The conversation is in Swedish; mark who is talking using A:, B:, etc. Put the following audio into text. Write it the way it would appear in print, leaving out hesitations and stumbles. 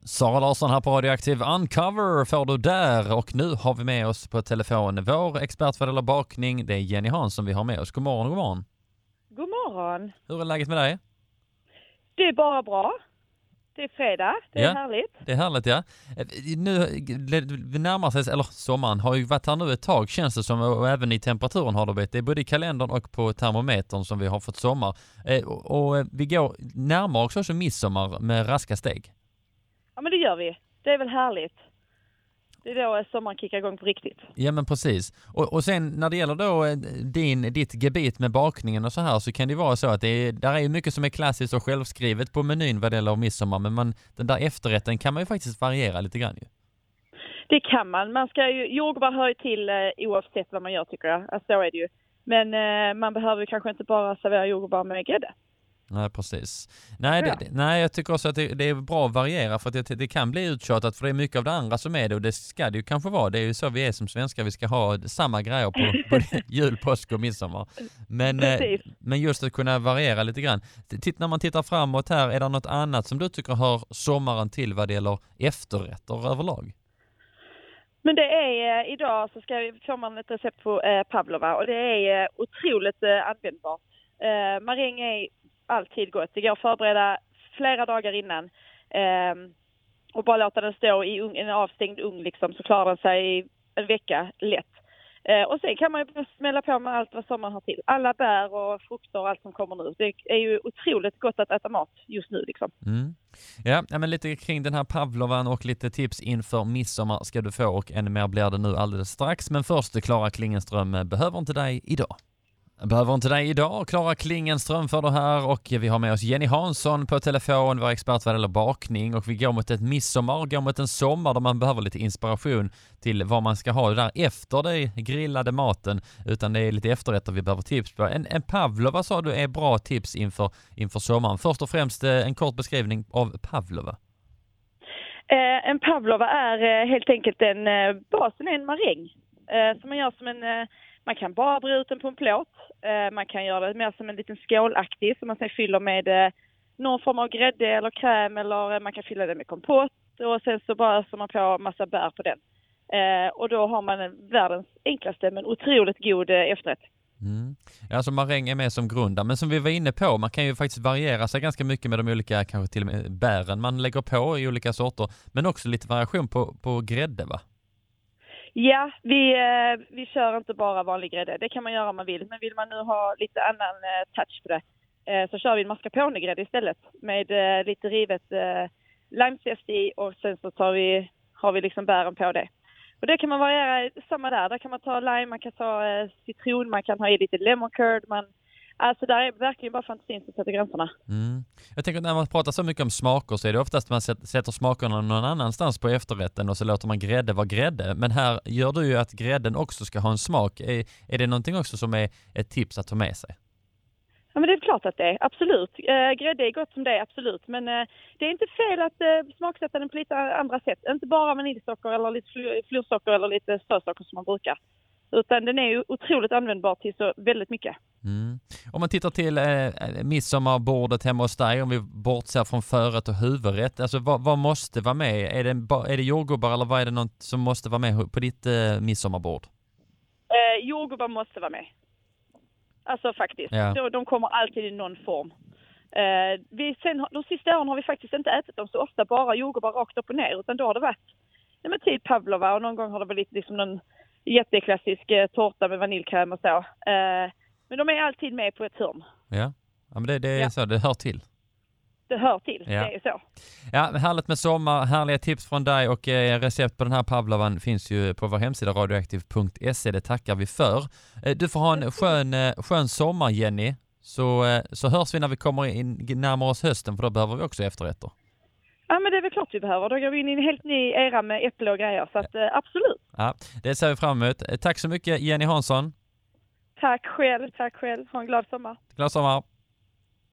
A: Sara Larsson här på Radioaktiv Uncover får du där, och nu har vi med oss på telefon vår expert vad det gäller bakning. Det är Jenny Hansson vi har med oss. God morgon, god morgon.
B: God morgon.
A: Hur är läget med dig?
B: Det är bara bra. Det är fredag, det är härligt.
A: Det är härligt, ja. Nu vi närmar sig, eller sommaren har ju varit här nu ett tag känns det som, och även i temperaturen har det blivit. Det är både i kalendern och på termometern som vi har fått sommar. Och vi går närmare också midsommar med raska steg.
B: Ja, men det gör vi. Det är väl härligt. Det är då sommaren kickar igång på riktigt.
A: Ja, men precis. Och sen när det gäller då ditt gebit med bakningen och så här, så kan det vara så att där är ju mycket som är klassiskt och självskrivet på menyn vad det gäller midsommar, men den där efterrätten kan man ju faktiskt variera lite grann ju.
B: Det kan man. Man ska ju, jordgubbar hör ju till oavsett vad man gör, tycker jag. Alltså, så är det ju. Men man behöver kanske inte bara servera jordgubbar med grädde.
A: Nej, precis. Nej, jag tycker också att det är bra att variera, för att det kan bli uttjatat, för det är mycket av det andra som är det, och det ska det ju kanske vara. Det är ju så vi är som svenskar, vi ska ha samma grejer på jul, påsk och midsommar. Men just att kunna variera lite grann. När man tittar framåt här, är det något annat som du tycker hör sommaren till vad det gäller efterrätter överlag?
B: Men det är, idag så får man ett recept på pavlova, och det är otroligt användbart. Maräng är alltid gott. Det går att förbereda flera dagar innan och bara låta den stå i en avstängd ugn liksom, så klarar den sig i en vecka lätt. Och sen kan man ju smälla på med allt vad sommaren har till. Alla bär och frukter och allt som kommer nu. Det är ju otroligt gott att äta mat just nu liksom.
A: Mm. Ja, men lite kring den här pavlovan och lite tips inför midsommar ska du få, och ännu mer blir det nu alldeles strax. Men först, Klara Klingenström behöver inte dig idag. Behöver inte dig idag, Klara Klingenström för det här, och vi har med oss Jenny Hansson på telefon, vår expert vad det gäller bakning, och vi går mot ett midsommar och går mot en sommar där man behöver lite inspiration till vad man ska ha där efter det grillade maten, utan det är lite efterrätter vi behöver tips på. En pavlova sa du är bra tips inför sommaren. Först och främst en kort beskrivning av pavlova.
B: En pavlova är helt enkelt basen är en maräng som man gör som man kan bara bre ut den på en plåt. Man kan göra det mer som en liten skålaktig som man sen fyller med någon form av grädde eller kräm, eller man kan fylla den med kompott, och sen så bara öser man på massa bär på den. Och då har man världens enklaste men otroligt god efterrätt.
A: Mm. Alltså maräng är med som grunda, men som vi var inne på, man kan ju faktiskt variera sig ganska mycket med de olika, kanske till och med bären man lägger på i olika sorter, men också lite variation på grädde, va?
B: Ja, vi kör inte bara vanlig grädde. Det kan man göra om man vill. Men vill man nu ha lite annan touch på det, så kör vi en mascarpone-grädde istället. Med lite rivet limezest i, och sen så har vi liksom bären på det. Och det kan man variera samma där. Där kan man ta lime, man kan ta citron, man kan ha i lite lemon curd. Alltså där är verkligen bara fantasin som sätter gränserna.
A: Mm. Jag tänker att när man pratar så mycket om smaker så är det oftast man sätter smakerna någon annanstans på efterrätten, och så låter man grädde vara grädde. Men här gör du ju att grädden också ska ha en smak. Är det någonting också som är ett tips att ta med sig?
B: Ja, men det är klart att det är. Absolut. Grädde är gott som det är, absolut. Men det är inte fel att smaksätta den på lite andra sätt. Inte bara vaniljsocker eller lite florsocker eller lite strösocker som man brukar. Utan den är ju otroligt användbar till så väldigt mycket.
A: Mm. Om man tittar till midsommarbordet hemma hos dig, om vi bortser från förrätt och huvudrätt, alltså vad måste vara med? Är det jordgubbar, eller vad är det något som måste vara med på ditt midsommarbord?
B: Jordgubbar måste vara med. Alltså faktiskt.
A: Ja.
B: De kommer alltid i någon form. De sista åren har vi faktiskt inte ätit dem så ofta, bara jordgubbar rakt upp och ner, utan då har det varit typ pavlova, och någon gång har det varit liksom någon jätteklassisk tårta med vaniljkräm och så. Men de är alltid med på ett hörn.
A: Ja, men det är så, det hör till.
B: Det hör till,
A: ja.
B: Det är så.
A: Ja, härligt med sommar, härliga tips från dig, och recept på den här pavlovan finns ju på vår hemsida radioaktiv.se, det tackar vi för. Du får ha en skön sommar, Jenny, så hörs vi när vi kommer in närmare oss hösten, för då behöver vi också efterrätter.
B: Ja, men det är väl klart vi behöver. Då går vi in i en helt ny era med äpple och grejer, så att absolut.
A: Ja, det ser vi fram emot. Tack så mycket, Jenny Hansson.
B: Tack själv. Ha en glad sommar.
A: Glad sommar.